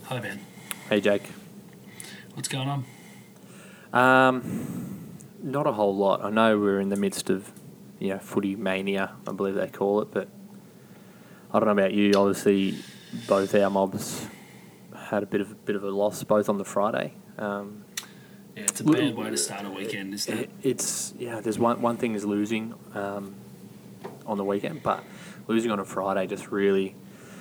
Hi, Ben. Hey, Jake. What's going on? Not a whole lot. I know we're in the midst of, footy mania, I believe they call it, but I don't know about you. Obviously, both our mobs had a bit of a loss, both on the Friday. Yeah, it's a bad way to start a weekend, isn't it? There's one thing is losing on the weekend, but losing on a Friday just really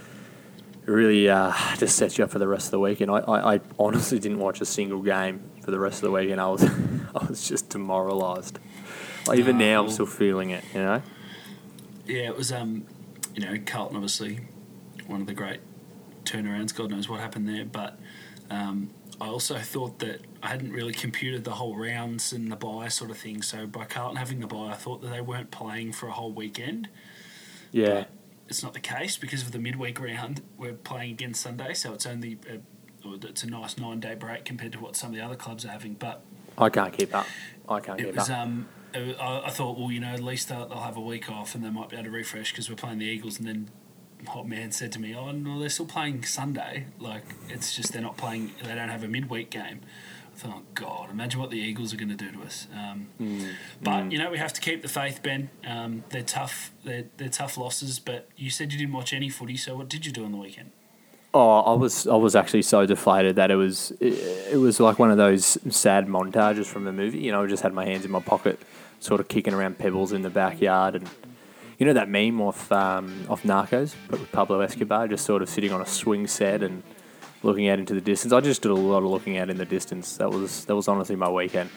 just sets you up for the rest of the weekend. I honestly didn't watch a single game for the rest of the weekend. I was just demoralised. Even now, I'm still feeling it. Yeah, it was Carlton obviously one of the great turnarounds. God knows what happened there, but I also thought that I hadn't really computed the whole rounds and the bye sort of thing. So by Carlton having the bye, I thought that they weren't playing for a whole weekend. Yeah. But it's not the case because of the midweek round. We're playing again Sunday, so it's only it's a nice 9-day break compared to what some of the other clubs are having. But I can't keep up. I thought, well, at least they'll have a week off and they might be able to refresh because we're playing the Eagles. And then Hot Man said to me, "Oh no, they're still playing Sunday. Like it's just they're not playing. They don't have a midweek game." I thought, oh God, imagine what the Eagles are going to do to us. But we have to keep the faith, Ben. They're tough. They're tough losses. But you said you didn't watch any footy, so what did you do on the weekend? Oh, I was actually so deflated that it was like one of those sad montages from a movie. I just had my hands in my pocket, sort of kicking around pebbles in the backyard, and that meme off Narcos, but with Pablo Escobar, just sort of sitting on a swing set and looking out into the distance. I just did a lot of looking out in the distance. That was honestly my weekend.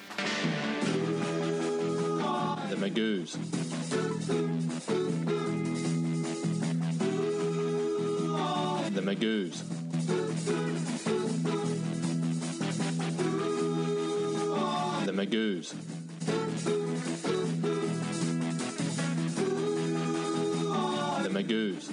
The Magoos. The Magoos. The Magoos. The Magoos.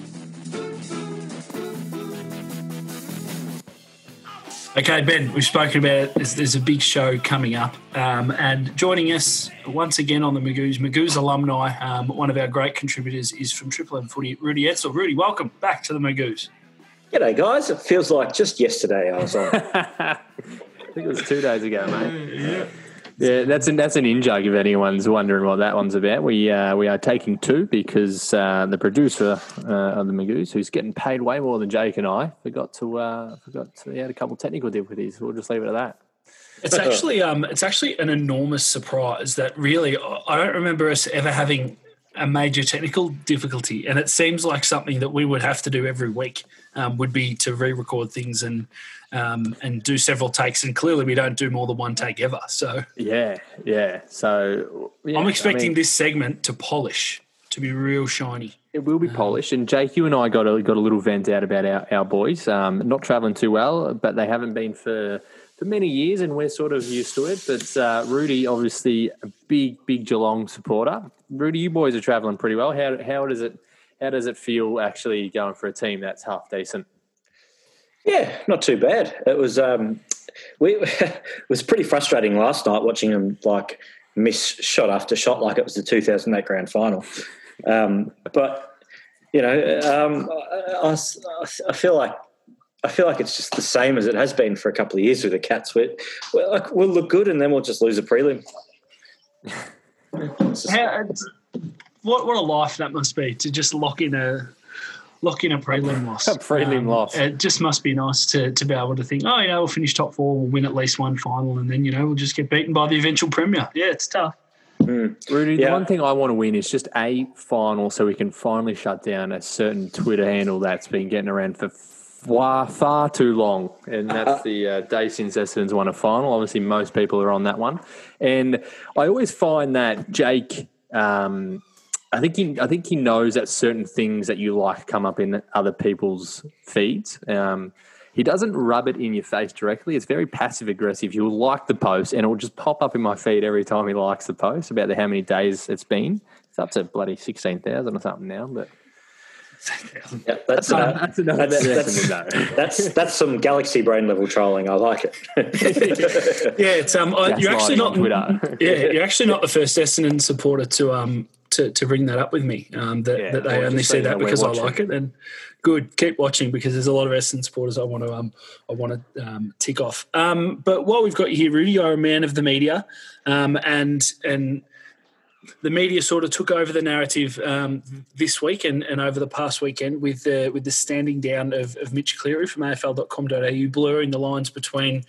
Okay, Ben, we've spoken about there's a big show coming up, and joining us once again on the Magoos alumni, one of our great contributors is from Triple M Footy, Rudy Edsel. Rudy, welcome back to the Magoos. G'day, guys. It feels like just yesterday I was on. I think it was 2 days ago, mate. Yeah, that's an in-joke if anyone's wondering what that one's about. We are taking two because the producer of the Magoos, who's getting paid way more than Jake and I, forgot to he had a couple of technical difficulties. We'll just leave it at that. It's actually an enormous surprise that really I don't remember us ever having a major technical difficulty, and it seems like something that we would have to do every week. Would be to re-record things and do several takes, and clearly we don't do more than one take ever. So yeah. So I'm expecting this segment to polish, to be real shiny. It will be polished. And Jake, you and I got a little vent out about our boys not travelling too well, but they haven't been for many years, and we're sort of used to it. But Rudy, obviously a big Geelong supporter. Rudy, you boys are travelling pretty well. How does it feel actually going for a team that's half decent? Yeah, not too bad. It was it was pretty frustrating last night watching them miss shot after shot like it was the 2008 grand final. But I feel like it's just the same as it has been for a couple of years with the Cats. We'll look good and then we'll just lose a prelim. What a life that must be to just lock in a prelim loss. A prelim loss. It just must be nice to be able to think, we'll finish top four, we'll win at least one final, and then we'll just get beaten by the eventual premier. Yeah, it's tough. Rudy, the one thing I want to win is just a final so we can finally shut down a certain Twitter handle that's been getting around for far too long, and that's the day since Essendon's won a final. Obviously, most people are on that one. And I always find that Jake, I think he knows that certain things that you like come up in other people's feeds. He doesn't rub it in your face directly. It's very passive-aggressive. He'll like the post, and it will just pop up in my feed every time he likes the post about how many days it's been. It's up to bloody 16,000 or something now, but... Yeah, that's some Galaxy brain level trolling. I like it. Yeah, it's you're actually not the first Essendon supporter to to bring that up with me. That they only see that because I like it, and good, keep watching because there's a lot of Essendon supporters I want to tick off. But while we've got you here, Rudy, you're a man of the media, and the media sort of took over the narrative this week and over the past weekend with the standing down of Mitch Cleary from AFL.com.au, blurring the lines between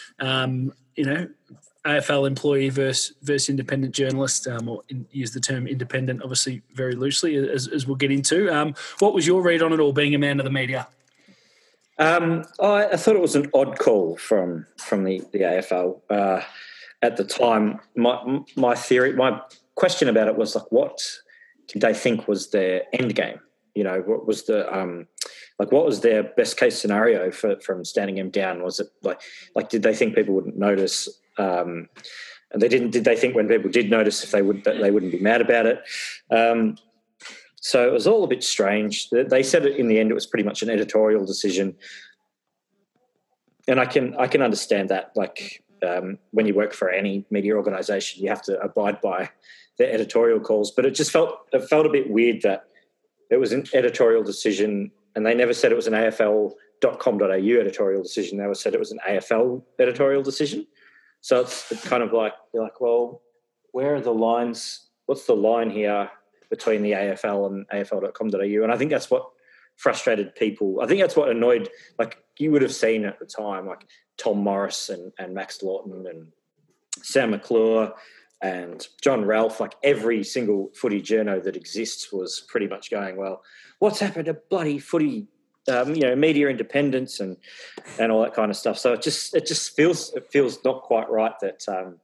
AFL employee versus independent journalist, or use the term independent, obviously very loosely, as we'll get into. What was your read on it all, being a man of the media? I thought it was an odd call from the AFL at the time. My theory, my question about it was like, what did they think was their end game? What was the what was their best case scenario from standing him down? Was it like did they think people wouldn't notice? And they didn't. Did they think when people did notice, if they wouldn't be mad about it? So it was all a bit strange. They said it in the end. It was pretty much an editorial decision, and I can understand that. When you work for any media organisation, you have to abide by their editorial calls. But it felt a bit weird that it was an editorial decision, and they never said it was an AFL.com.au editorial decision. They said it was an AFL editorial decision. So it's kind of like, you're like, well, where are the lines? What's the line here between the AFL and AFL.com.au? And I think that's what frustrated people. I think that's what annoyed, you would have seen at the time, like Tom Morris and Max Lawton and Sam McClure and John Ralph, every single footy journo that exists was pretty much going, well, what's happened to bloody footy, media independence and all that kind of stuff. So it just feels not quite right that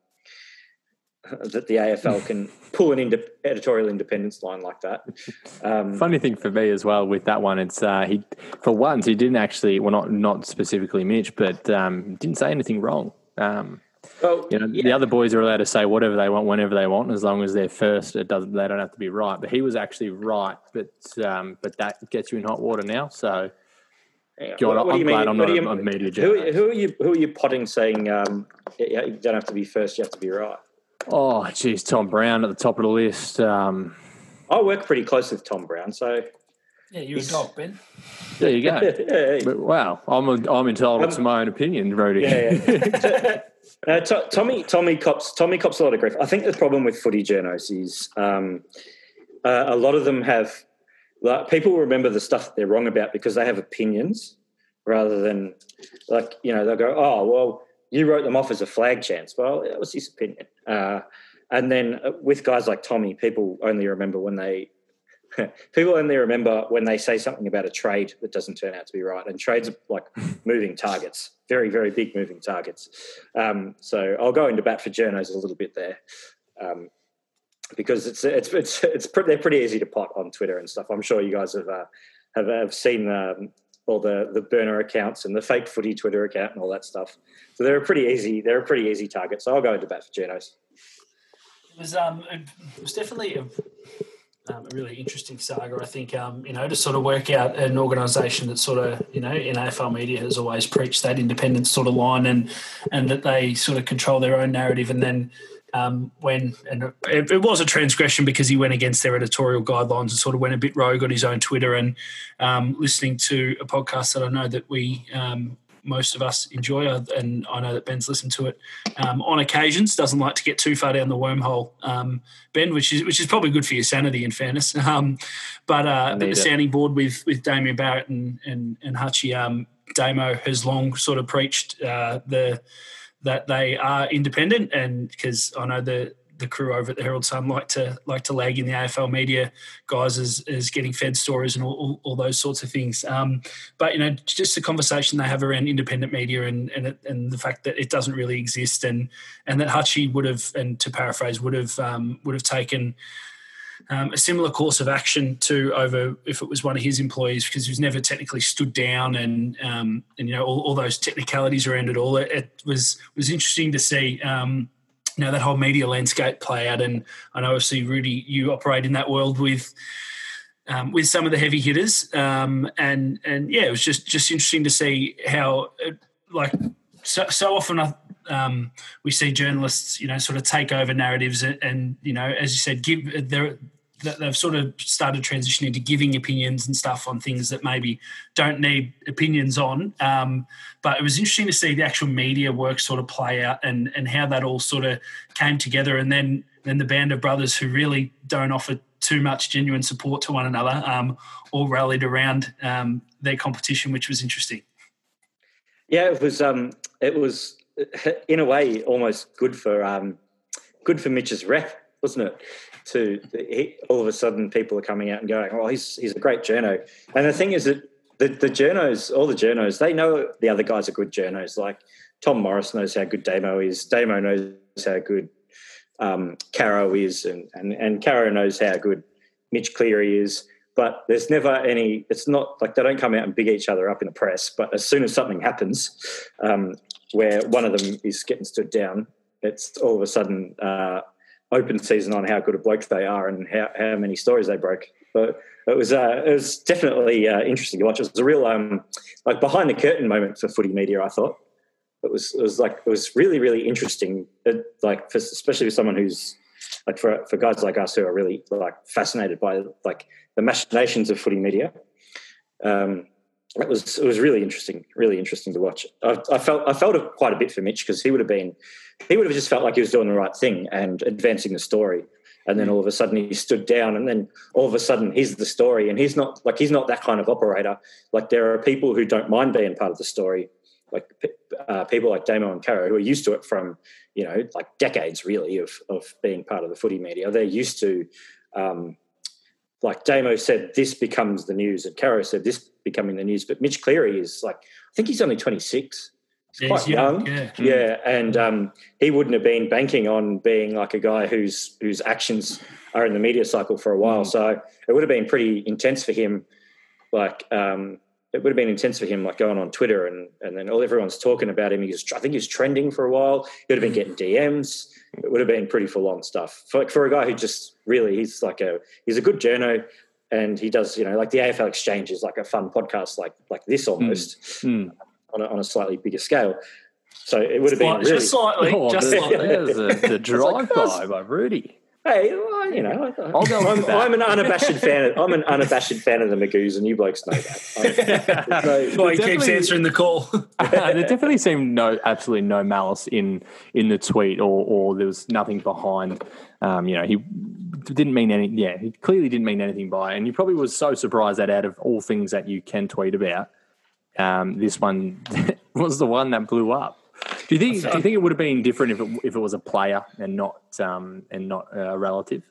the AFL can pull an editorial independence line like that. Funny thing for me as well with that one, it's he for once he didn't actually, well, not specifically Mitch, but didn't say anything wrong. The other boys are allowed to say whatever they want whenever they want, as long as they're first. They don't have to be right. But he was actually right. But that gets you in hot water now. So, God, I'm glad I'm not a media journalist. Who are you potting saying you don't have to be first, you have to be right? Oh, geez, Tom Brown at the top of the list. I work pretty close with Tom Brown, so. Yeah, you're a dog, Ben. There you go. Yeah. But, wow, I'm entitled to my own opinion, Rody. Yeah. Tommy cops a lot of grief. I think the problem with footy journos is a lot of them have people remember the stuff that they're wrong about because they have opinions rather than they'll go, oh well, you wrote them off as a flag chance. Well, that was his opinion. And then with guys like Tommy, people only remember when they say something about a trade that doesn't turn out to be right. And trades are like moving targets, very, very big moving targets. So I'll go into bat for journos a little bit there because they're pretty easy to pot on Twitter and stuff. I'm sure you guys have seen all the burner accounts and the fake footy Twitter account and all that stuff. So they're a pretty easy target. So I'll go into bat for journos. It was definitely a really interesting saga, I think, to sort of work out an organisation that sort of, in AFL media has always preached that independence sort of line and that they sort of control their own narrative. And then it was a transgression because he went against their editorial guidelines and sort of went a bit rogue on his own Twitter and listening to a podcast that I know that we most of us enjoy, and I know that Ben's listened to it on occasions, doesn't like to get too far down the wormhole, Ben, which is probably good for your sanity in fairness. But the sounding board with Damien Barrett and Hutchie, Damo has long sort of preached that they are independent, and because I know the crew over at the Herald Sun like to lag in the AFL media guys as getting fed stories and all those sorts of things. But just the conversation they have around independent media and the fact that it doesn't really exist, and that Hutchie would have, and to paraphrase, would have taken a similar course of action over if it was one of his employees, because he was never technically stood down and all those technicalities around it all. It was interesting to see. That whole media landscape play out, and I know obviously Rudy, you operate in that world with some of the heavy hitters, and it was just interesting to see how so often we see journalists sort of take over narratives and as you said, give that they've sort of started transitioning to giving opinions and stuff on things that maybe don't need opinions on. But it was interesting to see the actual media work sort of play out and how that all sort of came together. And then the band of brothers who really don't offer too much genuine support to one another all rallied around their competition, which was interesting. Yeah, it was in a way almost good for Mitch's rep, wasn't it? All of a sudden, people are coming out and going, "Oh, he's a great journo." And the thing is that the journos, all the journos, they know the other guys are good journos. Like Tom Morris knows how good Damo is. Damo knows how good Caro is, and Caro knows how good Mitch Cleary is. But there's never any. It's not like they don't come out and big each other up in the press. But as soon as something happens, where one of them is getting stood down, it's all of a sudden open season on how good a bloke they are and how many stories they broke. But it was definitely interesting to watch. It was a real like behind the curtain moment for footy media. I thought it was really, really interesting. Especially for someone who's like for guys like us who are really like fascinated by like the machinations of footy media. It was really interesting to watch. I felt it quite a bit for Mitch because he would have just felt like he was doing the right thing and advancing the story, and then all of a sudden he stood down, and then all of a sudden he's the story, and he's not that kind of operator. Like there are people who don't mind being part of the story, like people like Damo and Caro who are used to it from like decades really of being part of the footy media. They're used to. Like Damo said, this becomes the news, and Caro said this becoming the news. But Mitch Cleary is I think he's only 26. He's quite young. Yeah. And he wouldn't have been banking on being like a guy whose actions are in the media cycle for a while. So it would have been pretty intense for him. Like it would have been intense for him, like going on Twitter and then everyone's talking about him. I think he was trending for a while. He would have been getting DMs. It would have been pretty full-on stuff for a guy who just really he's a good journo, and he does like the AFL Exchange is like a fun podcast like this almost on a slightly bigger scale. So it would have been really just slightly. There's the drive-by by Rudy. Hey, well, I'm an unabashed fan. I'm an unabashed fan of the Magoos, and you blokes know that. He keeps answering the call. There definitely seemed absolutely no malice in the tweet, or there was nothing behind. He didn't mean any. Yeah, he clearly didn't mean anything by it, and he probably was so surprised that out of all things that you can tweet about, this one was the one that blew up. Do you think it would have been different if it was a player and not a relative?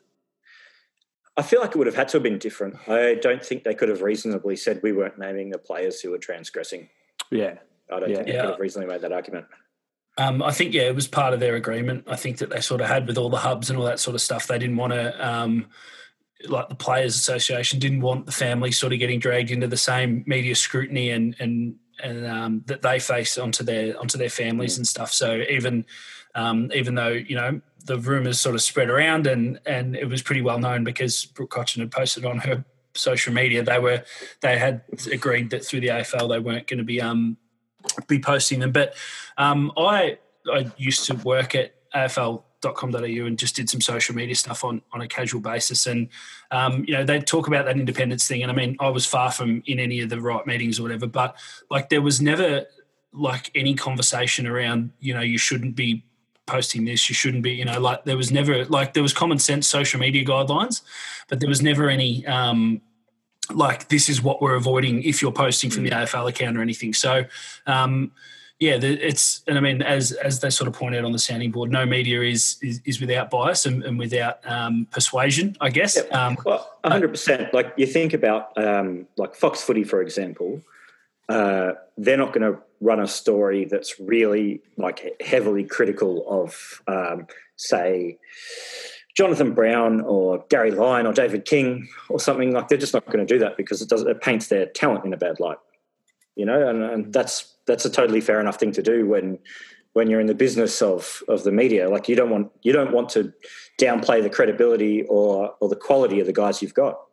I feel like it would have had to have been different. I don't think they could have reasonably said we weren't naming the players who were transgressing. Yeah, I don't think they could have reasonably made that argument. I think it was part of their agreement. I think that they sort of had with all the hubs and all that sort of stuff. They didn't want to. Like the Players Association didn't want the family sort of getting dragged into the same media scrutiny and that they face onto their families and stuff. So even though the rumours sort of spread around and it was pretty well known because Brooke Cochin had posted on her social media, they had agreed that through the AFL they weren't going to be posting them. But I used to work at AFL.com.au and just did some social media stuff on a casual basis, and they'd talk about that independence thing, and I mean I was far from in any of the right meetings or whatever, but like there was never like any conversation around you shouldn't be posting this, you shouldn't be like there was never like there was common sense social media guidelines, but there was never any like this is what we're avoiding if you're posting from the AFL account or anything. So and I mean, as they sort of point out on the sounding board, no media is without bias and without persuasion, I guess. Well, 100%. Like you think about like Fox Footy, for example, they're not going to run a story that's really like heavily critical of, say, Jonathan Brown or Gary Lyon or David King or something. Like they're just not going to do that because it paints their talent in a bad light. And that's a totally fair enough thing to do when you're in the business of the media. Like you don't want to downplay the credibility or the quality of the guys you've got.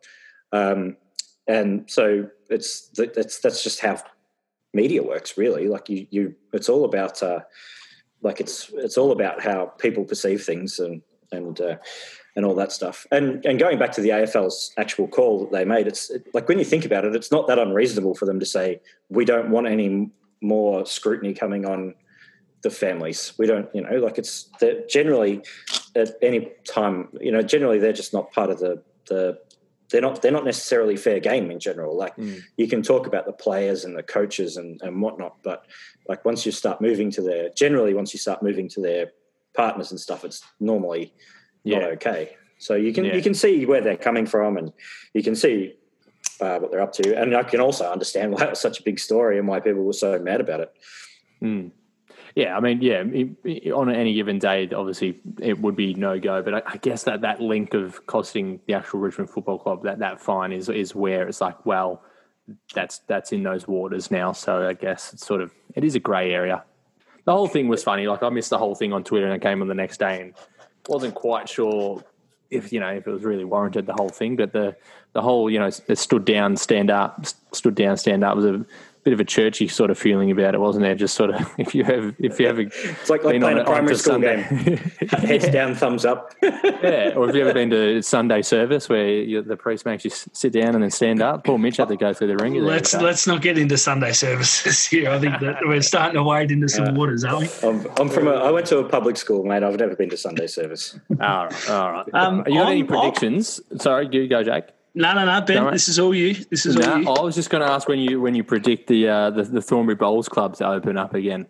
And so that's just how media works, really. Like it's all about it's all about how people perceive things and and all that stuff. And going back to the AFL's actual call that they made, it's like when you think about it, it's not that unreasonable for them to say we don't want any more scrutiny coming on the families. We don't, it's generally at any time, generally they're just not part of they're not necessarily fair game in general. Like you can talk about the players and the coaches and whatnot, but like once you start moving to their partners and stuff, it's normally not okay. So you can see where they're coming from, and you can see what they're up to. And I can also understand why it was such a big story and why people were so mad about it. Mm. Yeah, I mean, on any given day, obviously it would be no go. But I guess that link of costing the actual Richmond Football Club that fine is where it's like, well, that's in those waters now. So I guess it is a grey area. The whole thing was funny. Like I missed the whole thing on Twitter, and I came on the next day and wasn't quite sure if it was really warranted, the whole thing. But the whole it stood down, stand up was a bit of a churchy sort of feeling about it, wasn't there? Just sort of if you ever it's like playing a primary school game, heads down, thumbs up. Yeah, or have you ever been to Sunday service where the priest makes you sit down and then stand up? Poor Mitch had to go through the ringer. Let's not get into Sunday services here. I think that we're starting to wade into some waters, aren't we? I went to a public school, mate. I've never been to Sunday service. All right. You got any predictions? Sorry, you go, Jake. No, Ben. Right. This is all you. All you. I was just going to ask when you predict the Thornbury Bowls Club to open up again.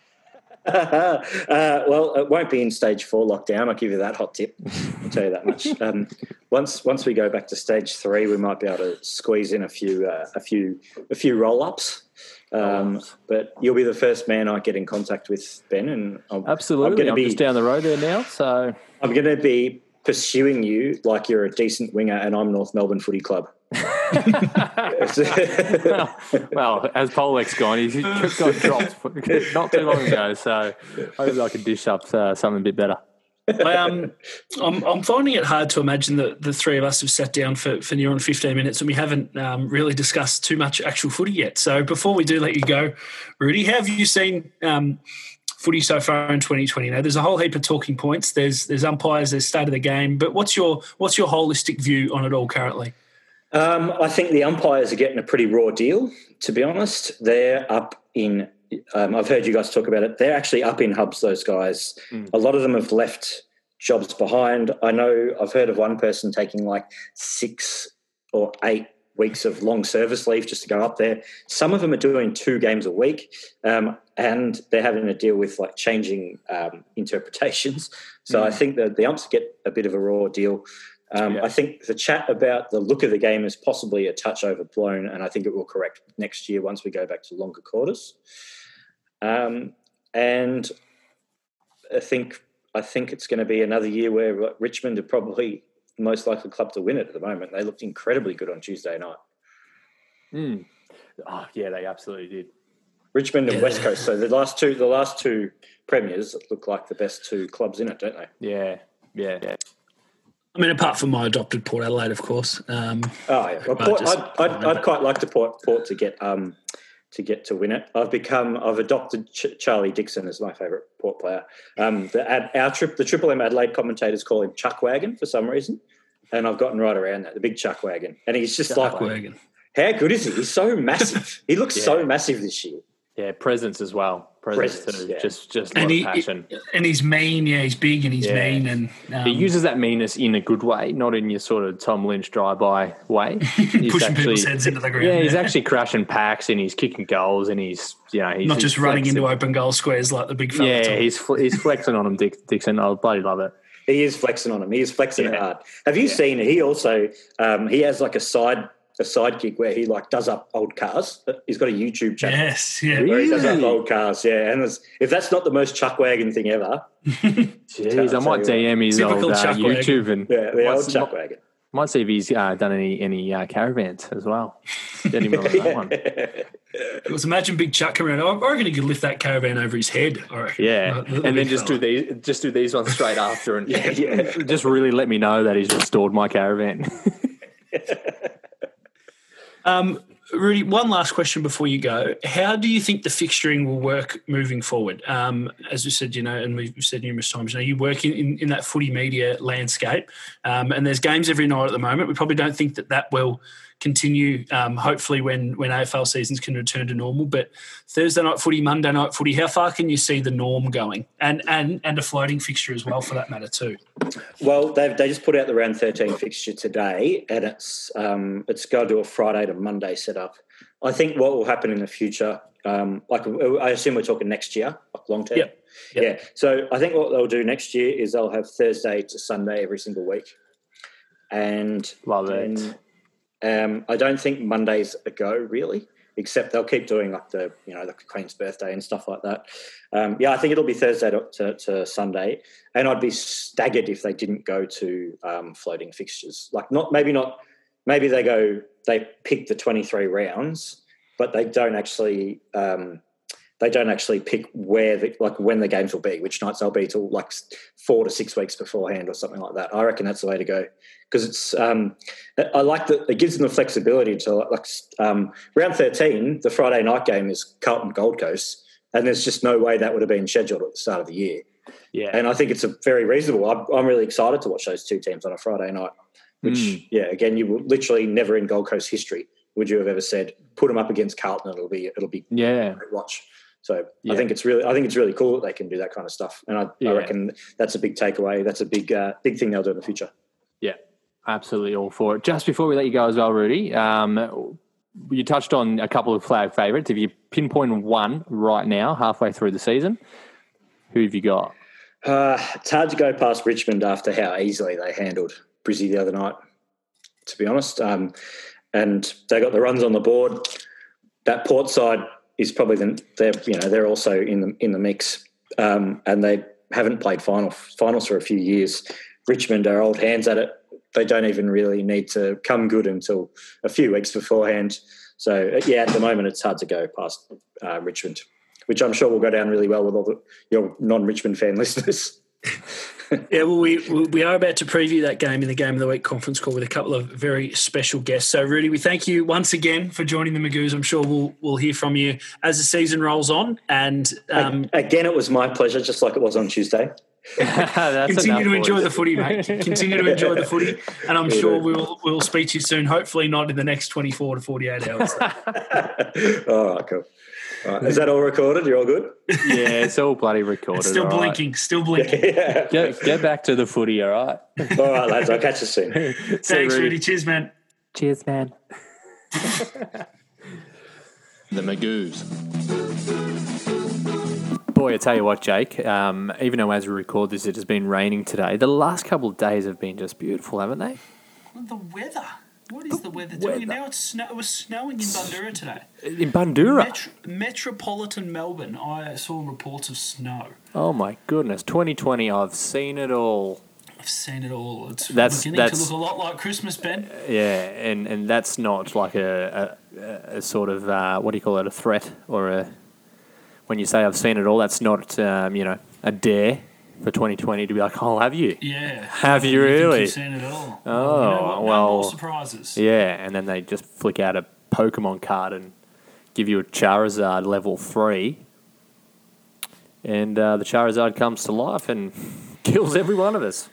Well, it won't be in stage 4 lockdown. I'll give you that hot tip. I'll tell you that much. Once we go back to stage 3, we might be able to squeeze in a few roll-ups. But you'll be the first man I get in contact with, Ben. And absolutely, I'm just down the road there now. So I'm going to be pursuing you like you're a decent winger and I'm North Melbourne Footy Club. well, as Polek's gone, he got dropped not too long ago, so hopefully I can dish up something a bit better. I'm finding it hard to imagine that the three of us have sat down for near on 15 minutes and we haven't really discussed too much actual footy yet. So before we do let you go, Rudy, have you seen footy so far in 2020? Now, there's a whole heap of talking points. There's umpires, there's state of the game, but what's your holistic view on it all currently? I think the umpires are getting a pretty raw deal, to be honest. They're up in I've heard you guys talk about it. They're actually up in hubs, those guys. A lot of them have left jobs behind. I know I've heard of one person taking like 6 or 8 weeks of long service leave just to go up there. Some of them are doing 2 games a week, and they're having to deal with like changing interpretations. So I think that the umps get a bit of a raw deal. I think the chat about the look of the game is possibly a touch overblown, and I think it will correct next year once we go back to longer quarters. And I think it's going to be another year where Richmond are probably the most likely club to win it at the moment. They looked incredibly good on Tuesday night. Oh, yeah, they absolutely did. Richmond and West Coast. So the last two premiers look like the best 2 clubs in it, don't they? Yeah. I mean, apart from my adopted Port Adelaide, of course. Well, I'd quite like to Port to get to win it. I've adopted Charlie Dixon as my favourite Port player. The Triple M Adelaide commentators call him Chuck Wagon for some reason, and I've gotten right around that, the big Chuck Wagon. And he's just Chuck Wagon. How good is he? He's so massive. He looks so massive this year. Yeah, presence as well. Presence too. Yeah. Just and passion. And he's mean. Yeah, he's big and he's mean. And he uses that meanness in a good way, not in your sort of Tom Lynch drive-by way. He's pushing people's heads into the ground. Yeah, he's actually crashing packs and he's kicking goals and he's not just running into open goal squares like the big fella. Yeah, he's flexing on him, Dixon. I bloody love it. He is flexing on him. He is flexing it hard. Have you seen it? He also he has like a side gig where he like does up old cars. He's got a YouTube channel. Yes, yeah. Where he does up old cars, and if that's not the most Chuck Wagon thing ever. Jeez, I might DM his old YouTube and the old Chuck Wagon. Might see if he's done any caravans as well. Get him on that one. Because imagine Big Chuck coming around. I reckon he could lift that caravan over his head. I reckon. Yeah, and then just do these ones straight after, and just really let me know that he's restored my caravan. Rudy, one last question before you go. How do you think the fixturing will work moving forward? As we said, and we've said numerous times, you work in that footy media landscape, and there's games every night at the moment. We probably don't think that will continue, hopefully when AFL seasons can return to normal. But Thursday night footy, Monday night footy, how far can you see the norm going? And a floating fixture as well, for that matter too. Well, they just put out the round 13 fixture today, and it's going to do a Friday to Monday setup. I think what will happen in the future, I assume we're talking next year, like long term. Yep. Yeah. So I think what they'll do next year is they'll have Thursday to Sunday every single week, and love it. I don't think Monday's a go really, except they'll keep doing like the Queen's birthday and stuff like that. I think it'll be Thursday to Sunday, and I'd be staggered if they didn't go to floating fixtures. Maybe they pick the 23 rounds, but they don't actually pick when the games will be, which nights they'll be till like 4 to 6 weeks beforehand or something like that. I reckon that's the way to go, because it's I like that it gives them the flexibility to round 13. The Friday night game is Carlton Gold Coast, and there's just no way that would have been scheduled at the start of the year. Yeah, and I think it's a very reasonable. I'm really excited to watch those two teams on a Friday night. Which again, you will literally never in Gold Coast history would you have ever said put them up against Carlton. It'll be a great watch. So I think it's really cool that they can do that kind of stuff, and I reckon that's a big takeaway. That's a big thing they'll do in the future. Yeah, absolutely all for it. Just before we let you go as well, Rudy, you touched on a couple of flag favourites. If you pinpoint one right now, halfway through the season, who have you got? It's hard to go past Richmond after how easily they handled Brizzy the other night, to be honest. And they got the runs on the board. That Port side is probably they're also in the mix, and they haven't played finals for a few years. Richmond are old hands at it. They don't even really need to come good until a few weeks beforehand. So at the moment it's hard to go past Richmond, which I'm sure will go down really well with all your non-Richmond fan listeners. Yeah, well, we are about to preview that game in the Game of the Week conference call with a couple of very special guests. So, Rudy, we thank you once again for joining the Magoos. I'm sure we'll hear from you as the season rolls on. And again, it was my pleasure, just like it was on Tuesday. Continue to enjoy the footy, mate. Continue to enjoy the footy, and I'm sure we'll speak to you soon. Hopefully, not in the next 24 to 48 hours. All right, cool. All right. Is that all recorded? You're all good? Yeah, it's all bloody recorded. It's still blinking. Yeah. Get back to the footy, all right? All right, lads. I'll catch you soon. Thanks, Rudy. Cheers, man. Cheers, man. The Magoos. Boy, I tell you what, Jake, even though as we record this it has been raining today, the last couple of days have been just beautiful, haven't they? The weather. What is the weather doing? Now it was snowing in Bundoora today. In Bundoora? Metropolitan Melbourne, I saw reports of snow. Oh, my goodness. 2020, I've seen it all. It's beginning to look a lot like Christmas, Ben. Yeah, and that's not like a sort of, what do you call it, a threat or a... When you say I've seen it all, that's not, a dare for 2020 to be like, oh, have you? Yeah. Have you really? You've seen it all. Oh, No more surprises. Yeah, and then they just flick out a Pokemon card and give you a Charizard level 3, and the Charizard comes to life and kills every one of us.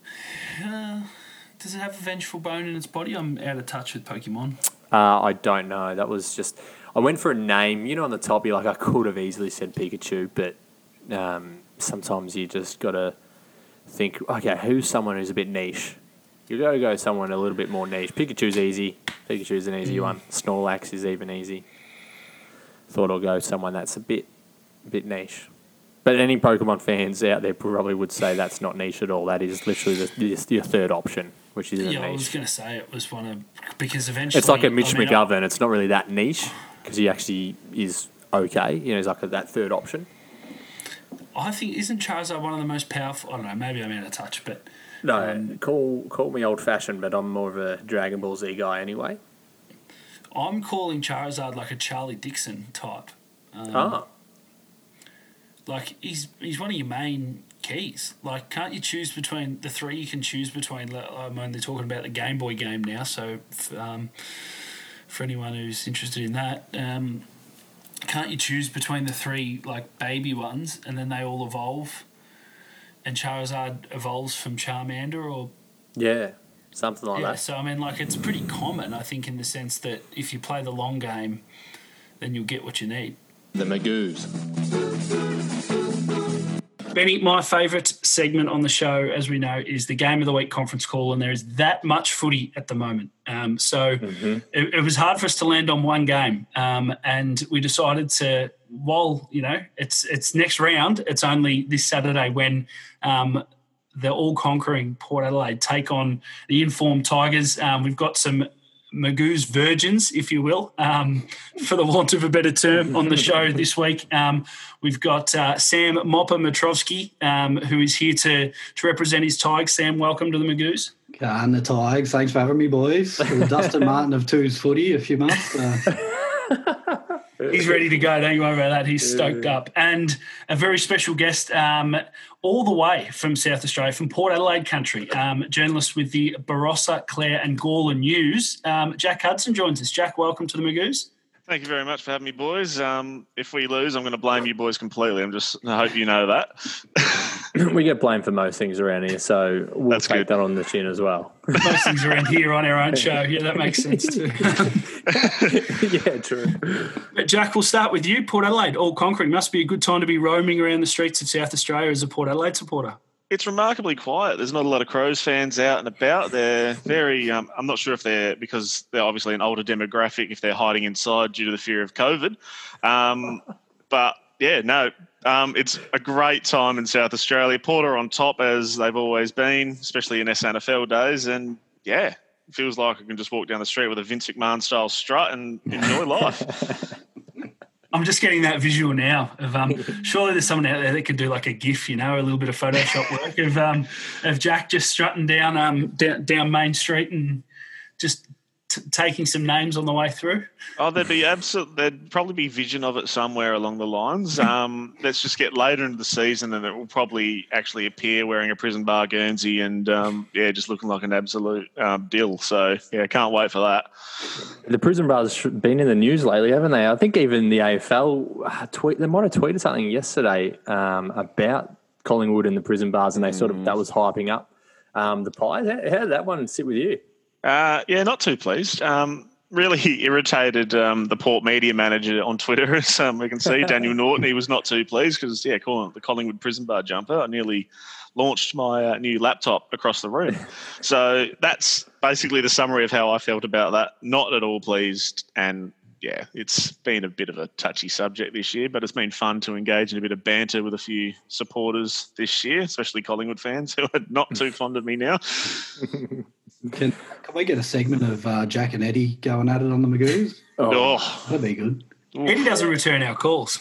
Does it have a vengeful bone in its body? I'm out of touch with Pokemon. I don't know. That was just... I went for a name. On the top, I could have easily said Pikachu, but sometimes you just got to think, okay, who's someone who's a bit niche? You got to go someone a little bit more niche. Pikachu's easy. Pikachu's an easy one. Snorlax is even easy. Thought I'll go someone that's a bit niche. But any Pokemon fans out there probably would say that's not niche at all. That is literally your third option, which is niche. I was going to say it was one of... Because eventually... It's like a Mitch McGovern. It's not really that niche because he actually is okay. He's like that third option. I think, isn't Charizard one of the most powerful... I don't know, maybe I'm out of touch, but... No, call me old-fashioned, but I'm more of a Dragon Ball Z guy anyway. I'm calling Charizard like a Charlie Dixon type. Like, he's one of your main keys. Like, can't you choose between... The three you can choose between... I mean, they're talking about the Game Boy game now, so... for anyone who's interested in that. Can't you choose between the 3 like baby ones, and then they all evolve, and Charizard evolves from Charmander, or something like that. So I mean, like, it's pretty common, I think, in the sense that if you play the long game, then you'll get what you need. The Magoos. Benny, my favourite segment on the show, as we know, is the Game of the Week conference call, and there is that much footy at the moment. It was hard for us to land on one game, and we decided to, while, you know, it's next round, it's only this Saturday when the all-conquering Port Adelaide take on the informed Tigers. We've got some Magoo's virgins, if you will, for the want of a better term, on the show this week. We've got Sam Mopper Matrovsky, who is here to represent his Tigers. Sam, welcome to the Magoos. And the Tigers, thanks for having me, boys. The Dustin Martin of Two's footy, if you must. He's ready to go, don't you worry about that. He's stoked up. And a very special guest all the way from South Australia, from Port Adelaide country, journalist with the Barossa, Clare and Gawler News. Jack Hudson joins us. Jack, welcome to the Magoos. Thank you very much for having me, boys. If we lose, I'm going to blame you boys completely. I hope you know that. We get blamed for most things around here, so we'll take that on the chin as well. Most things around here on our own show. Yeah, that makes sense too. Yeah, true. But Jack, we'll start with you. Port Adelaide, all conquering. Must be a good time to be roaming around the streets of South Australia as a Port Adelaide supporter. It's remarkably quiet. There's not a lot of Crows fans out and about. They're very, I'm not sure if because they're obviously an older demographic, if they're hiding inside due to the fear of COVID. But yeah, no, it's a great time in South Australia. Port are on top, as they've always been, especially in SNFL days. And yeah, it feels like I can just walk down the street with a Vince McMahon style strut and enjoy life. I'm just getting that visual now of surely there's someone out there that could do like a GIF, you know, a little bit of Photoshop work of Jack just strutting down Main Street and just taking some names on the way through. Oh, there'd probably be vision of it somewhere along the lines. Let's just get later into the season and it will probably actually appear wearing a prison bar Guernsey and just looking like an absolute dill. So yeah, can't wait for that. The prison bars have been in the news lately, haven't they? I think even the AFL they might have tweeted something yesterday about Collingwood and the prison bars, and they that was hyping up the Pies. How did that one sit with you? Not too pleased. Really irritated the Port media manager on Twitter, as we can see, Daniel Norton. He was not too pleased because, calling it the Collingwood prison bar jumper, I nearly launched my new laptop across the room. So that's basically the summary of how I felt about that. Not at all pleased. And, yeah, it's been a bit of a touchy subject this year, but it's been fun to engage in a bit of banter with a few supporters this year, especially Collingwood fans who are not too fond of me now. Can we get a segment of Jack and Eddie going at it on the Magoos? Oh. That'd be good. Eddie doesn't return our calls.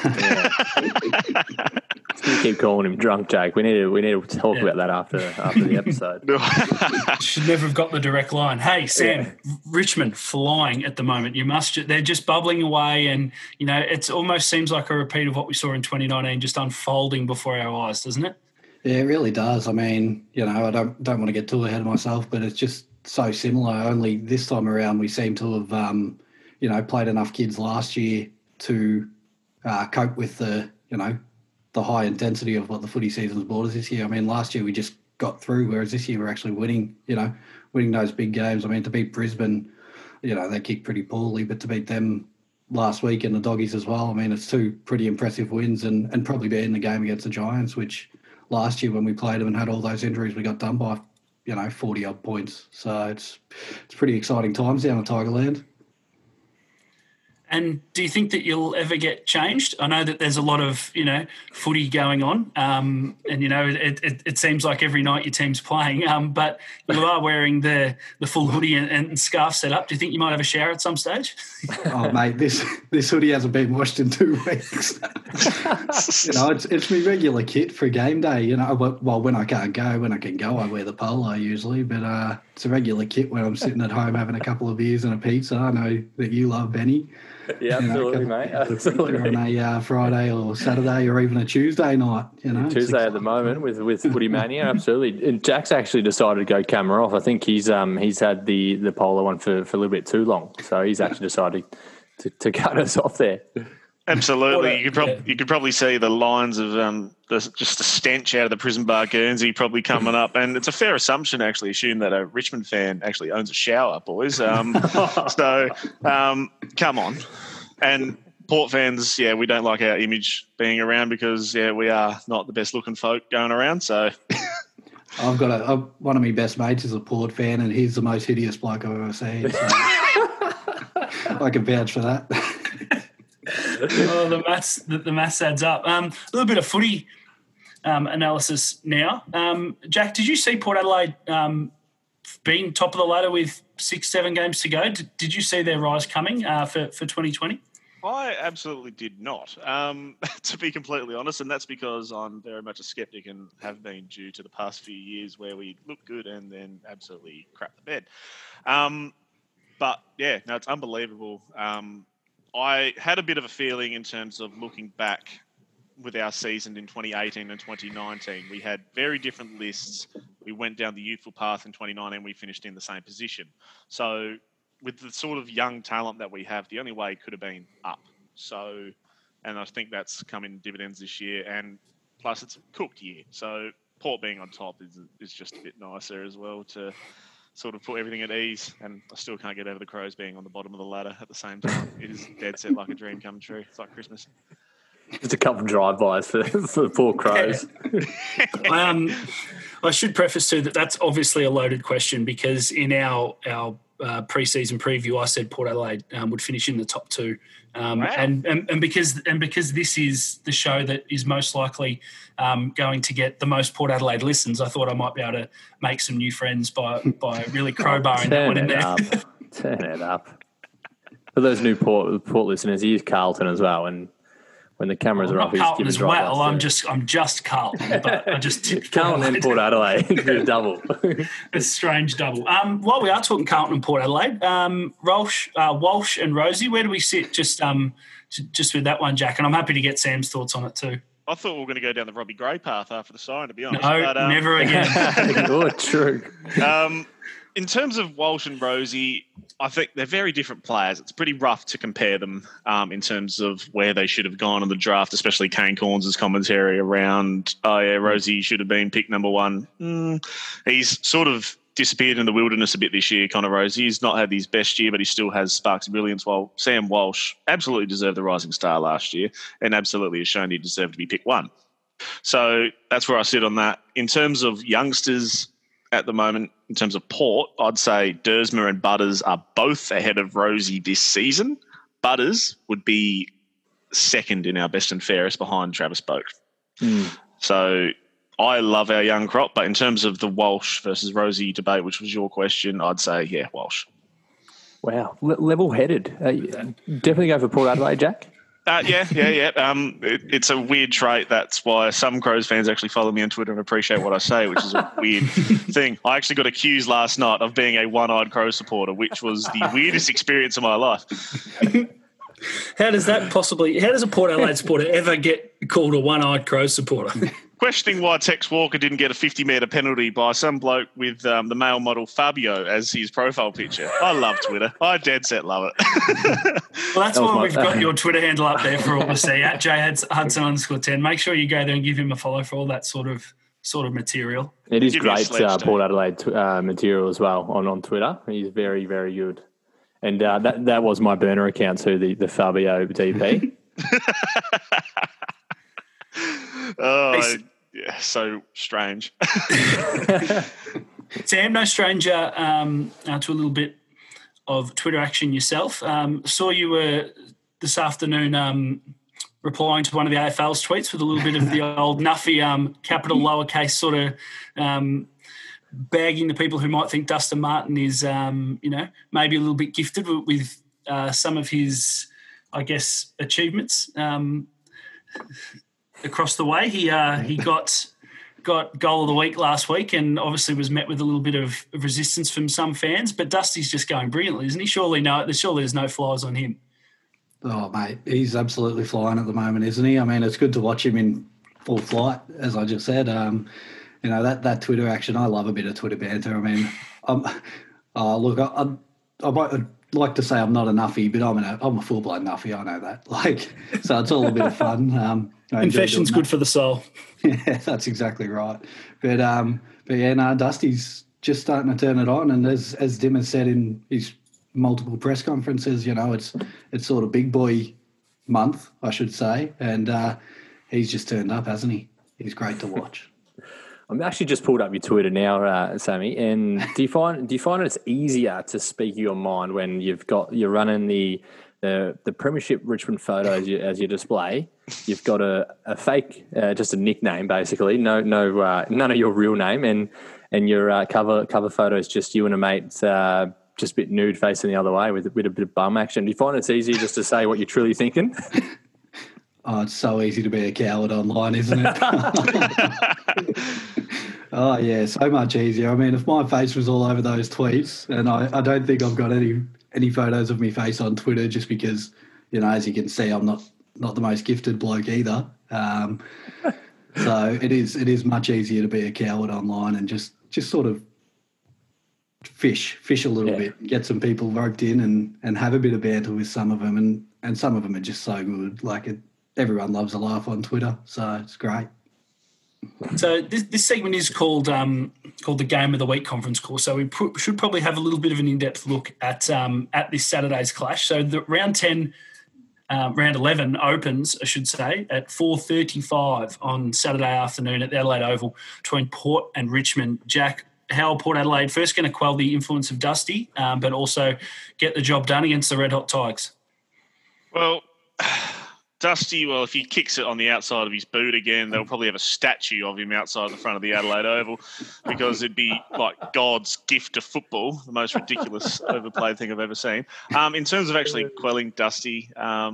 You keep calling him drunk, Jake. We need to talk about that after the episode. Should never have got the direct line. Hey, Sam, Richmond flying at the moment. They're just bubbling away, and you know it almost seems like a repeat of what we saw in 2019, just unfolding before our eyes, doesn't it? Yeah, it really does. I mean, you know, I don't want to get too ahead of myself, but it's just so similar. Only this time around, we seem to have, played enough kids last year to cope with the high intensity of what the footy season's brought us this year. I mean, last year we just got through, whereas this year we're actually winning those big games. I mean, to beat Brisbane, they kicked pretty poorly, but to beat them last week and the Doggies as well, I mean, it's two pretty impressive wins and probably being the game against the Giants, which last year when we played them and had all those injuries, we got done by, 40-odd points. So it's pretty exciting times down at Tigerland. And do you think that you'll ever get changed? I know that there's a lot of, footy going on, and, it seems like every night your team's playing, but you are wearing the full hoodie and scarf set up. Do you think you might have a shower at some stage? Oh, mate, this hoodie hasn't been washed in 2 weeks. It's my regular kit for game day. Well, when I can't go, when I can go, I wear the polo usually. But, it's a regular kit when I'm sitting at home having a couple of beers and a pizza. I know that you love Benny. Yeah, absolutely, mate. Absolutely. On a Friday or Saturday or even a Tuesday night, Tuesday at the moment with Footy Mania, absolutely. And Jack's actually decided to go camera off. I think he's had the polar one for a little bit too long, so he's actually decided to cut us off there. Absolutely, you could probably see the lines of just the stench out of the Prison Bar Guernsey probably coming up, and it's a fair assumption to actually assume that a Richmond fan actually owns a shower, boys. So come on, and Port fans, we don't like our image being around because we are not the best looking folk going around. So I've got one of my best mates is a Port fan, and he's the most hideous bloke I've ever seen. So I can vouch for that. Oh, the maths adds up. A little bit of footy analysis now. Jack, did you see Port Adelaide being top of the ladder with 6-7 games to go? Did you see their rise coming for 2020? I absolutely did not, to be completely honest, and that's because I'm very much a skeptic and have been due to the past few years where we look good and then absolutely crap the bed. But, it's unbelievable. I had a bit of a feeling in terms of looking back with our season in 2018 and 2019. We had very different lists. We went down the youthful path in 2019. We finished in the same position. So with the sort of young talent that we have, the only way could have been up. So, and I think that's come in dividends this year. And plus, it's a cooked year. So Port being on top is just a bit nicer as well to sort of put everything at ease, and I still can't get over the Crows being on the bottom of the ladder at the same time. It is dead set like a dream come true. It's like Christmas. Just a couple of drive-bys for the poor Crows. I should preface too that that's obviously a loaded question because in our pre-season preview, I said Port Adelaide would finish in the top two, Wow. and because this is the show that is most likely going to get the most Port Adelaide listens, I thought I might be able to make some new friends by really crowbarring that one in there. Turn it up. For those new Port listeners, he is Carlton as well, and when the cameras are up, he's Carlton as well. I'm there. just Carlton, but I just tipped Carlton and Port Adelaide. It's a double. A strange double. While we are talking Carlton and Port Adelaide, Walsh and Rosie, where do we sit? Just with that one, Jack, and I'm happy to get Sam's thoughts on it too. I thought we were going to go down the Robbie Gray path after the sign, to be honest. No, but, never again. You're true. In terms of Walsh and Rosie, I think they're very different players. It's pretty rough to compare them in terms of where they should have gone in the draft, especially Kane Corns' commentary around, Rosie should have been pick number one. He's sort of disappeared in the wilderness a bit this year, Connor Rosie. He's not had his best year, but he still has sparks of brilliance, while Sam Walsh absolutely deserved the Rising Star last year and absolutely has shown he deserved to be pick one. So that's where I sit on that. In terms of youngsters at the moment, in terms of Port, I'd say Dersma and Butters are both ahead of Rosie this season. Butters would be second in our best and fairest behind Travis Boak. So I love our young crop, but in terms of the Walsh versus Rosie debate, which was your question, I'd say, Walsh. Wow, level-headed. Definitely go for Port Adelaide, Jack. Yeah. It's a weird trait. That's why some Crows fans actually follow me on Twitter and appreciate what I say, which is a weird thing. I actually got accused last night of being a one-eyed Crow supporter, which was the weirdest experience of my life. How does a Port Adelaide supporter ever get called a one-eyed Crow supporter? Questioning why Tex Walker didn't get a 50-metre penalty by some bloke with the male model Fabio as his profile picture. I love Twitter. I dead set love it. Well, that's why we've got your Twitter handle up there for all to see, at @JHudson_10. Make sure you go there and give him a follow for all that sort of material. It is great Port Adelaide material as well on Twitter. He's very, very good. And that was my burner account too, the Fabio DP. Yeah, so strange. Sam, no stranger to a little bit of Twitter action yourself. Saw you were this afternoon replying to one of the AFL's tweets with a little bit of the old Nuffy capital lowercase sort of bagging the people who might think Dustin Martin is, maybe a little bit gifted with some of his, I guess, achievements. Across the way, he got got goal of the week last week and obviously was met with a little bit of resistance from some fans, but Dusty's just going brilliantly, isn't he? Surely there's no flies on him. Oh, mate, he's absolutely flying at the moment, isn't he? I mean, it's good to watch him in full flight, as I just said. That Twitter action, I love a bit of Twitter banter. I mean, I might like to say I'm not a nuffy, but I'm a full-blown nuffy, I know that. So it's all a bit of fun. Confession's good for the soul. Yeah, that's exactly right. But Dusty's just starting to turn it on, and as Dim has said in his multiple press conferences, it's sort of big boy month, I should say, and he's just turned up, hasn't he? He's great to watch. I'm actually just pulled up your Twitter now, Sammy. And do you find it's easier to speak your mind when you're running the Premiership Richmond photos as your display? You've got a fake, just a nickname basically, none of your real name, and your cover photo is just you and a mate, just a bit nude facing the other way with a bit of bum action. Do you find it's easier just to say what you're truly thinking? Oh, it's so easy to be a coward online, isn't it? Oh, yeah, so much easier. I mean, if my face was all over those tweets, and I don't think I've got any photos of my face on Twitter just because, as you can see, I'm not the most gifted bloke either. So it is much easier to be a coward online and just sort of fish a little bit, get some people roped in and have a bit of banter with some of them. And some of them are just so good. Everyone loves a laugh on Twitter, so it's great. So this segment is called the Game of the Week conference call. So we should probably have a little bit of an in-depth look at this Saturday's clash. So the round 11 opens, I should say, at 4:35 on Saturday afternoon at the Adelaide Oval between Port and Richmond. Jack, how are Port Adelaide first going to quell the influence of Dusty, but also get the job done against the Red Hot Tigers? Well, Dusty, if he kicks it on the outside of his boot again, they'll probably have a statue of him outside the front of the Adelaide Oval because it'd be like God's gift to football, the most ridiculous overplayed thing I've ever seen. In terms of actually quelling Dusty,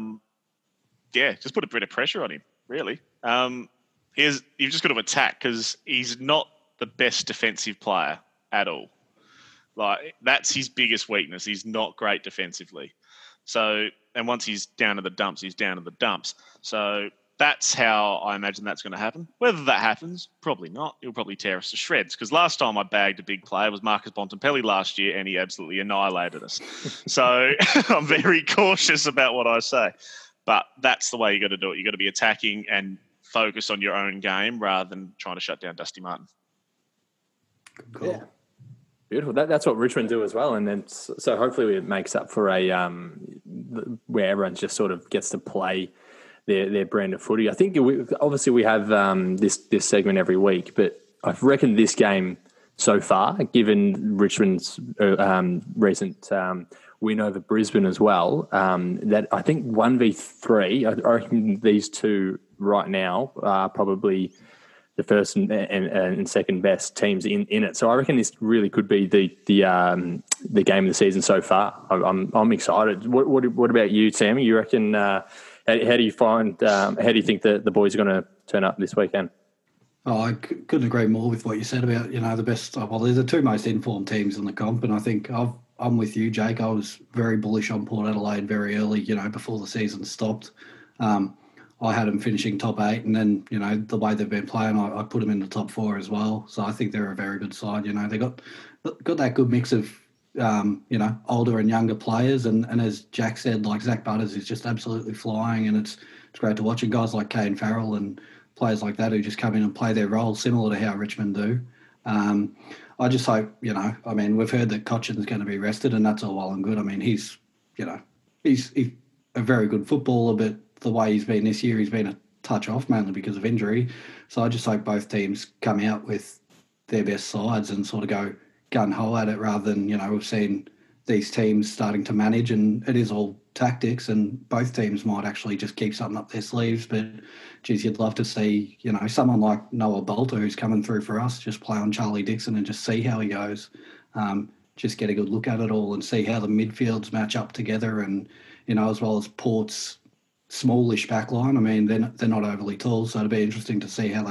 just put a bit of pressure on him, really. You've just got to attack because he's not the best defensive player at all. That's his biggest weakness. He's not great defensively. So, and once he's down to the dumps, he's down to the dumps. So that's how I imagine that's going to happen. Whether that happens, probably not. He'll probably tear us to shreds because last time I bagged a big player was Marcus Bontempelli last year and he absolutely annihilated us. So I'm very cautious about what I say. But that's the way you got to do it. You got to be attacking and focus on your own game rather than trying to shut down Dusty Martin. Good call. Yeah. Beautiful. That's what Richmond do as well, and then so hopefully it makes up for where everyone just sort of gets to play their brand of footy. I think obviously we have this segment every week, but I reckon this game so far, given Richmond's recent win over Brisbane as well, that I think 1v3. I reckon these two right now are probably the first and second best teams in it. So I reckon this really could be the game of the season so far. I'm excited. What about you, Sammy? You reckon? How do you find? How do you think the boys are going to turn up this weekend? Oh, I couldn't agree more with what you said about the best. Well, they're the two most informed teams in the comp, and I think I'm with you, Jake. I was very bullish on Port Adelaide very early. Before the season stopped. I had them finishing top 8, and then, the way they've been playing, I put them in the top 4 as well. So I think they're a very good side. They got that good mix of, older and younger players. And as Jack said, Zach Butters is just absolutely flying, and it's great to watch. And guys like Kane Farrell and players like that who just come in and play their role similar to how Richmond do. I just hope, we've heard that Cochin's going to be rested, and that's all well and good. I mean, he's a very good footballer, but the way he's been this year, he's been a touch off, mainly because of injury. So I just hope both teams come out with their best sides and sort of go gun-ho at it rather than, we've seen these teams starting to manage, and it is all tactics, and both teams might actually just keep something up their sleeves. But, geez, you'd love to see, someone like Noah Bolter, who's coming through for us, just play on Charlie Dixon and just see how he goes. Just get a good look at it all and see how the midfields match up together, and, as well as Port's smallish back line. I mean, they're not overly tall, so it'll be interesting to see how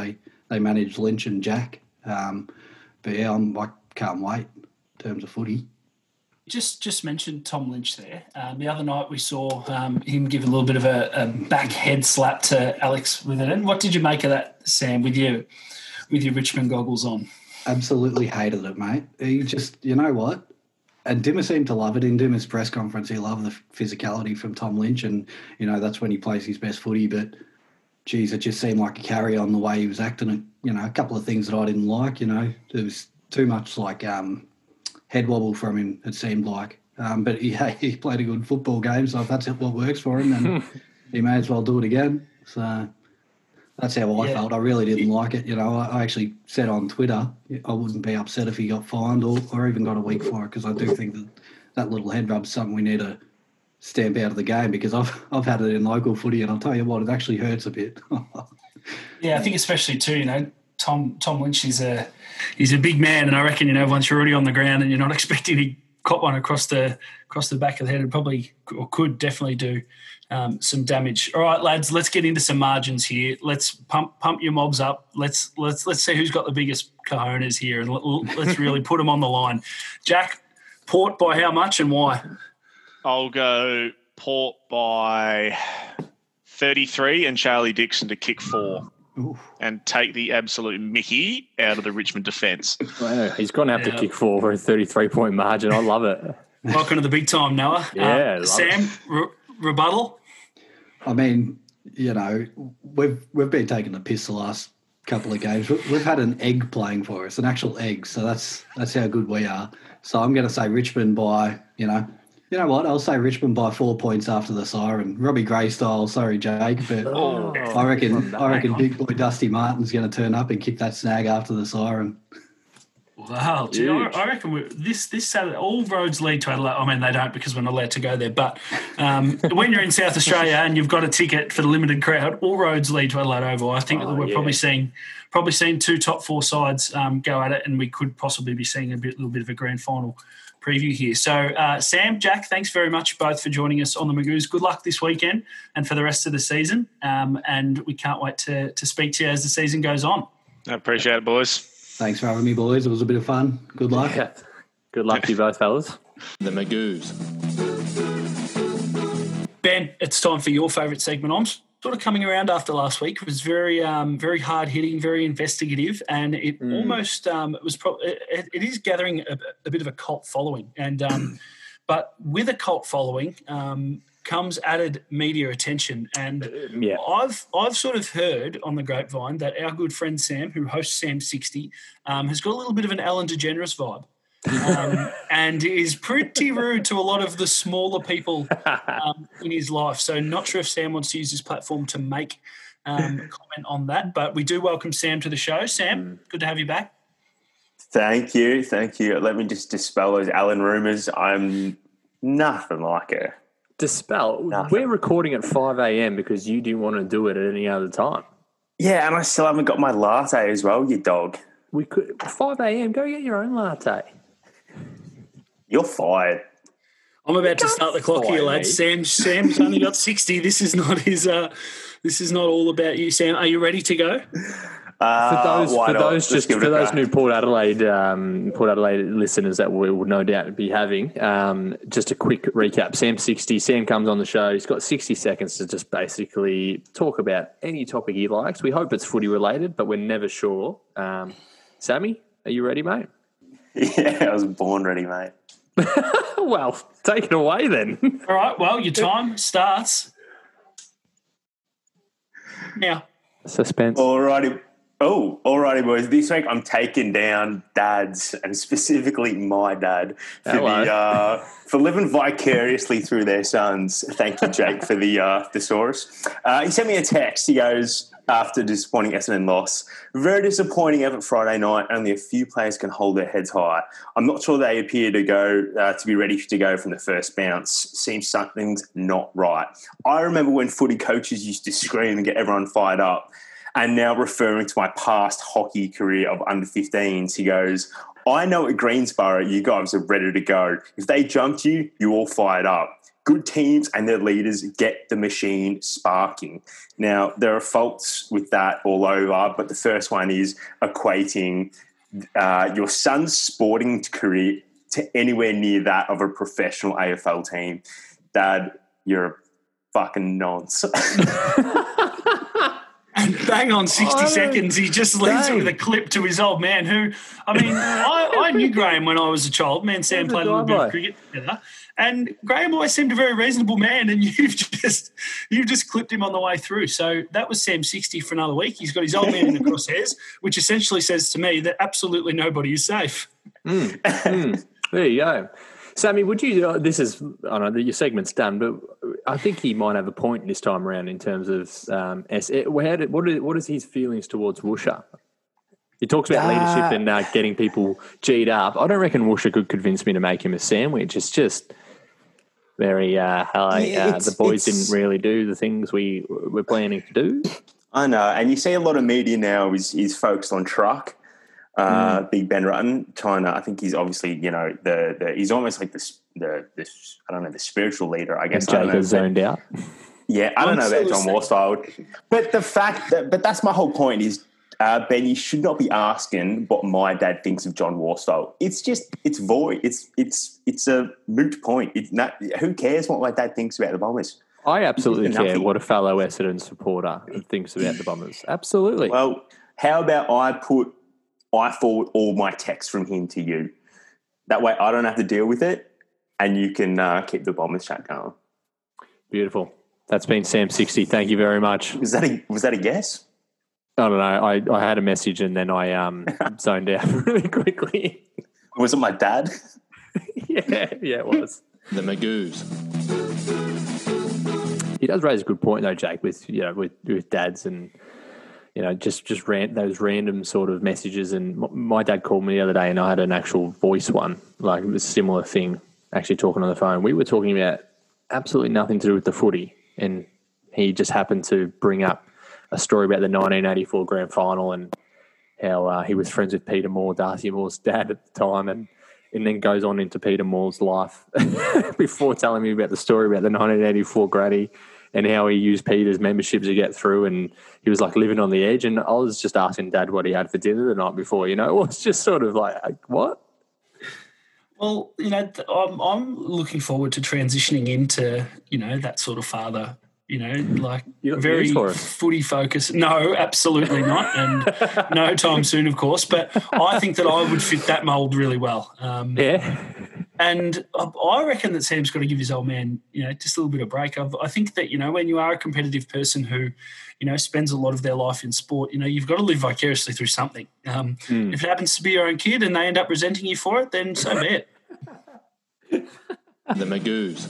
they manage Lynch and Jack. But yeah, I can't wait in terms of footy. Just mentioned Tom Lynch there. The other night we saw him give a little bit of a back head slap to Alex Witherden. What did you make of that, Sam, with your Richmond goggles on? Absolutely hated it, mate. He just, you know what? And Dimmer seemed to love it. In Dimmer's press conference, he loved the physicality from Tom Lynch, and, you know, that's when he plays his best footy. But, geez, it just seemed like a carry on the way he was acting. You know, a couple of things that I didn't like, you know. There was too much, like, head wobble from him, it seemed like. But he played a good football game, so if that's what works for him, then he may as well do it again. So that's how I felt. I really didn't like it. You know, I actually said on Twitter I wouldn't be upset if he got fined or even got a week for it, because I do think that little head rub's something we need to stamp out of the game, because I've had it in local footy, and I'll tell you what, it actually hurts a bit. Yeah, I think especially too, you know, Tom Lynch is he's a big man, and I reckon, you know, once you're already on the ground and you're not expecting to cop one across the back of the head, it probably or could definitely do some damage. All right, lads, let's get into some margins here. Let's pump your mobs up. Let's see who's got the biggest cojones here, and let's really put them on the line. Jack, Port by how much and why? I'll go Port by 33 and Charlie Dixon to kick 4. Oof. And take the absolute mickey out of the Richmond defence. Well, he's going to have to kick 4 for a 33-point margin. I love it. Welcome to the big time, Noah. Yeah, Sam, rebuttal? I mean, you know, we've been taking the piss the last couple of games. We've had an egg playing for us, an actual egg. So that's how good we are. So I'm going to say Richmond by, you know what? I'll say Richmond by 4 points after the siren. Robbie Gray style. Sorry, Jake, but I reckon big boy Dusty Martin's going to turn up and kick that snag after the siren. Wow, gee, I reckon this Saturday, all roads lead to Adelaide. I mean, they don't, because we're not allowed to go there. But when you're in South Australia and you've got a ticket for the limited crowd, all roads lead to Adelaide Oval. I think we're probably seeing 2 top 4 sides go at it, and we could possibly be seeing a little bit of a grand final preview here. So, Sam, Jack, thanks very much both for joining us on the Magoos. Good luck this weekend and for the rest of the season. And we can't wait to speak to you as the season goes on. I appreciate it, boys. Thanks for having me, boys. It was a bit of fun. Good luck. Yeah. Good luck to you both, fellas. The Magoos. Ben, it's time for your favourite segment. I'm sort of coming around after last week. It was very hard hitting, very investigative, and it almost it is gathering a bit of a cult following. And but with a cult following comes added media attention. And I've sort of heard on the grapevine that our good friend Sam, who hosts Sam 60, has got a little bit of an Ellen DeGeneres vibe. And is pretty rude to a lot of the smaller people in his life. So not sure if Sam wants to use his platform to make comment on that, but we do welcome Sam to the show. Sam, good to have you back. Thank you. Let me just dispel those Alan rumours. I'm nothing like her. Dispel? Nothing. We're recording at 5 a.m. because you didn't want to do it at any other time. Yeah, and I still haven't got my latte as well, you dog. We could 5 a.m. Go get your own latte. You're fired. I'm about to start the clock here, lads. Sam's only got 60. This is not his. This is not all about you, Sam. Are you ready to go? For those new Port Adelaide listeners that we will no doubt be having, just a quick recap. Sam 60. Sam comes on the show. He's got 60 seconds to just basically talk about any topic he likes. We hope it's footy related, but we're never sure. Sammy, are you ready, mate? Yeah, I was born ready, mate. Well, take it away then. All right. Well, your time starts now. Suspense. Alrighty, boys. This week I'm taking down dads, and specifically my dad, for living vicariously through their sons. Thank you, Jake, for the thesaurus. He sent me a text. He goes, after disappointing Essendon loss, very disappointing effort Friday night. Only a few players can hold their heads high. I'm not sure they appear to go to be ready to go from the first bounce. Seems something's not right. I remember when footy coaches used to scream and get everyone fired up. And now referring to my past hockey career of under 15s, he goes, I know at Greensborough you guys are ready to go. If they jumped you, you all fired up. good teams and their leaders get the machine sparking. Now, there are faults with that all over, but the first one is equating your son's sporting career to anywhere near that of a professional AFL team. Dad, you're a fucking nonce. And bang on 60 seconds, he just leads with a clip to his old man who, I mean, I knew Graham when I was a child. Me and Sam played a little bit of cricket together. And Graham always seemed a very reasonable man, and you've just clipped him on the way through. So that was Sam 60 for another week. He's got his old man in the crosshairs, which essentially says to me that absolutely nobody is safe. There you go. Sammy, would you? This is, I don't know, your segment's done, but I think he might have a point this time around in terms of what is his feelings towards Woosha? He talks about leadership and getting people G'd up. I don't reckon Woosha could convince me to make him a sandwich. It's just very the boys didn't really do the things we were planning to do. I know, and you see a lot of media now is focused on truck. Big Ben Rutten, China. I think he's obviously, he's almost like the spiritual leader, I guess. Jake zoned out. Yeah, I don't know about John Worsfold, but the fact but that's my whole point is, Ben, you should not be asking what my dad thinks of John Worsfold. It's void. It's a moot point. It's not. Who cares what my dad thinks about the Bombers? I absolutely care what a fellow Essendon supporter thinks about the Bombers. Absolutely. Well, how about I forward all my texts from him to you. That way I don't have to deal with it and you can keep the Bombers chat going. Beautiful. That's been Sam 60. Thank you very much. Was that a guess? I don't know. I had a message and then I zoned out really quickly. Was it my dad? Yeah, it was. The Magoos. He does raise a good point though, Jake, with dads and just those random sort of messages. And my dad called me the other day and I had an actual voice one, like a similar thing, actually talking on the phone. We were talking about absolutely nothing to do with the footy, and he just happened to bring up a story about the 1984 grand final and how he was friends with Peter Moore, Darcy Moore's dad at the time, and then goes on into Peter Moore's life before telling me about the story about the 1984 granny and how he used Peter's membership to get through, and he was like living on the edge. And I was just asking Dad what he had for dinner the night before. It was just sort of like, what? Well, I'm looking forward to transitioning into, that sort of father, very footy focused. No, absolutely not. And no time soon, of course. But I think that I would fit that mould really well. Yeah. And I reckon that Sam's got to give his old man, just a little bit of break. I think that, when you are a competitive person who, spends a lot of their life in sport, you've got to live vicariously through something. If it happens to be your own kid and they end up resenting you for it, then so be it. The Magoos.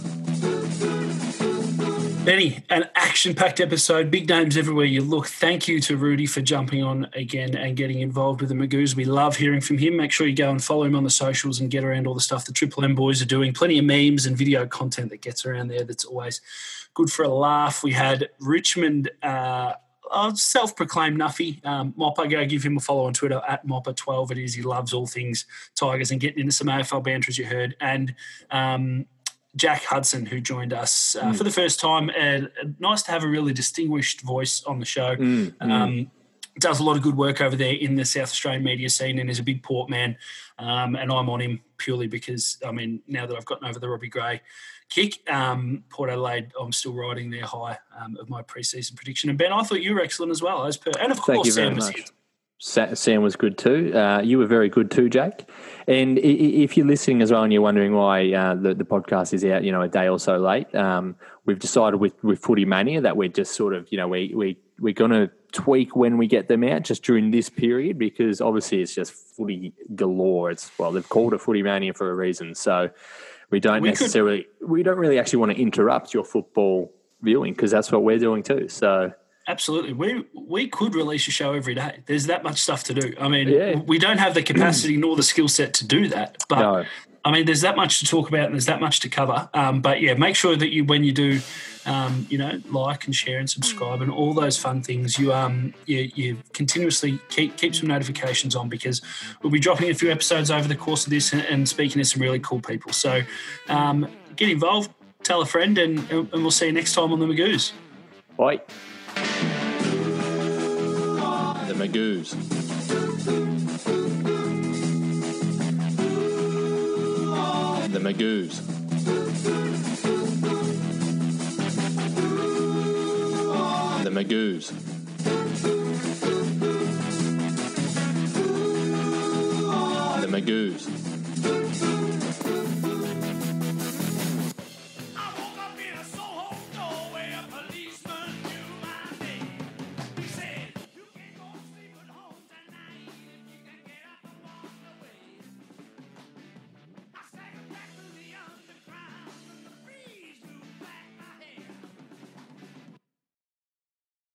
Benny, an action-packed episode, big names everywhere you look. Thank you to Rudy for jumping on again and getting involved with the Magoos. We love hearing from him. Make sure you go and follow him on the socials and get around all the stuff the Triple M boys are doing. Plenty of memes and video content that gets around there that's always good for a laugh. We had Richmond, self-proclaimed Nuffy, Mopper. Go give him a follow on Twitter, @Mopper12. It is. He loves all things Tigers and getting into some AFL banter, as you heard. And Jack Hudson, who joined us for the first time. Nice to have a really distinguished voice on the show. Does a lot of good work over there in the South Australian media scene and is a big Port man. And I'm on him purely because, now that I've gotten over the Robbie Gray kick, Port Adelaide, I'm still riding their high of my pre-season prediction. And Ben, I thought you were excellent as well, as per. And of course, Sam was here. Sam was good too. You were very good too, Jake. And if you're listening as well and you're wondering why the podcast is out, a day or so late, we've decided with Footy Mania that we're just sort of, we're going to tweak when we get them out just during this period because obviously it's just footy galore. They've called it Footy Mania for a reason. So we don't really actually want to interrupt your football viewing because that's what we're doing too. So. Absolutely. We could release a show every day. There's that much stuff to do. We don't have the capacity nor the skill set to do that. But, no. There's that much to talk about and there's that much to cover. But, yeah, make sure that when you do, like and share and subscribe and all those fun things, you continuously keep some notifications on because we'll be dropping a few episodes over the course of this and speaking to some really cool people. So get involved. tell a friend, and we'll see you next time on the Magoos. Bye. The Magoos. The Magoos. The Magoos. The Magoos.